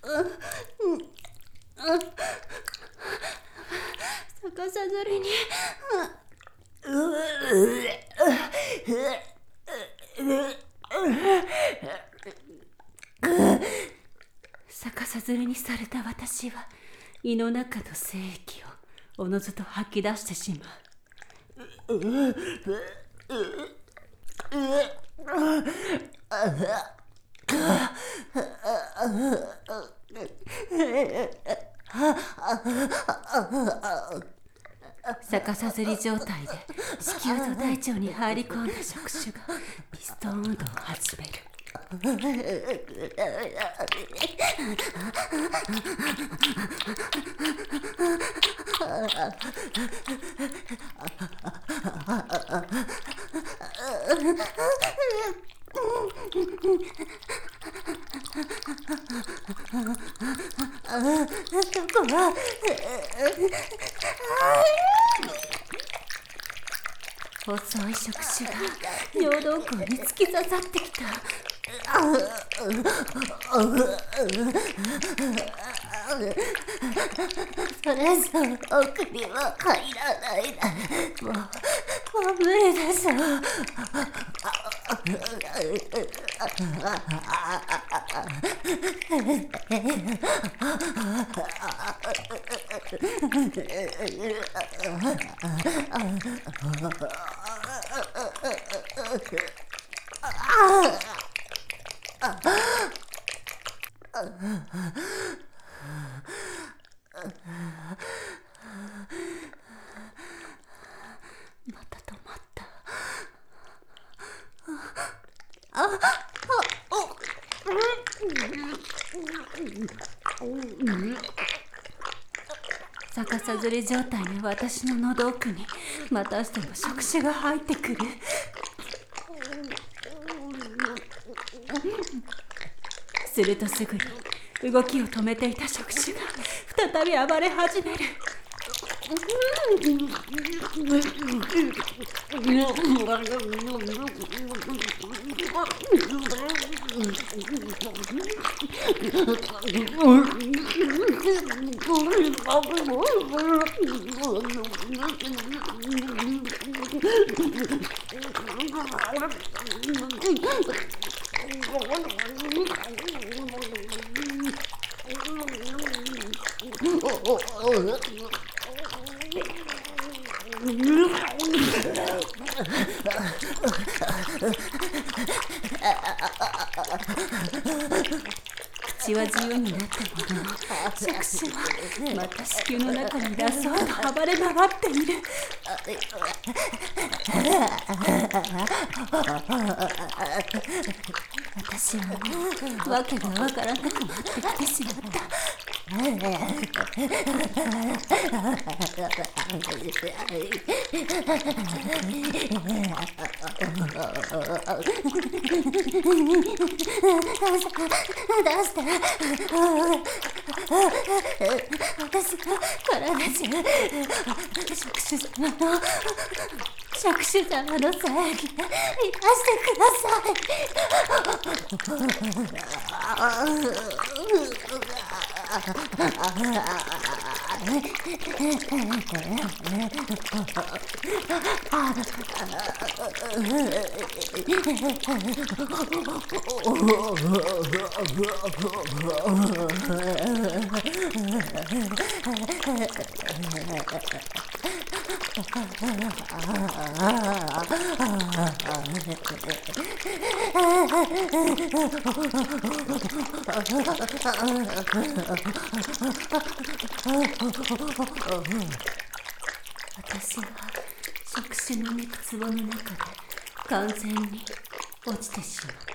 逆さづりに逆さづりにされた私は胃の中の精液をおのずと吐き出してしまう。逆さづり状態で子宮と大腸に入り込んだ触手がピストン運動を始める。細い触手が尿道口に突き刺さってきた。 それじゃ奥には入らないな。もう無理でしょ。 また止まった。逆さづり状態の私の喉奥にまたしても触手が入ってくる。するとすぐに動きを止めていた触手が再び暴れ始める。口は自由になったものの、触手はまた子宮の中に出そうと暴れ回っている。私はもう訳がわからなくなってきてしまった。 私の体中、触手様の正義でいらしてください。 私は触手の根っつぼの中で完全に落ちてしまう。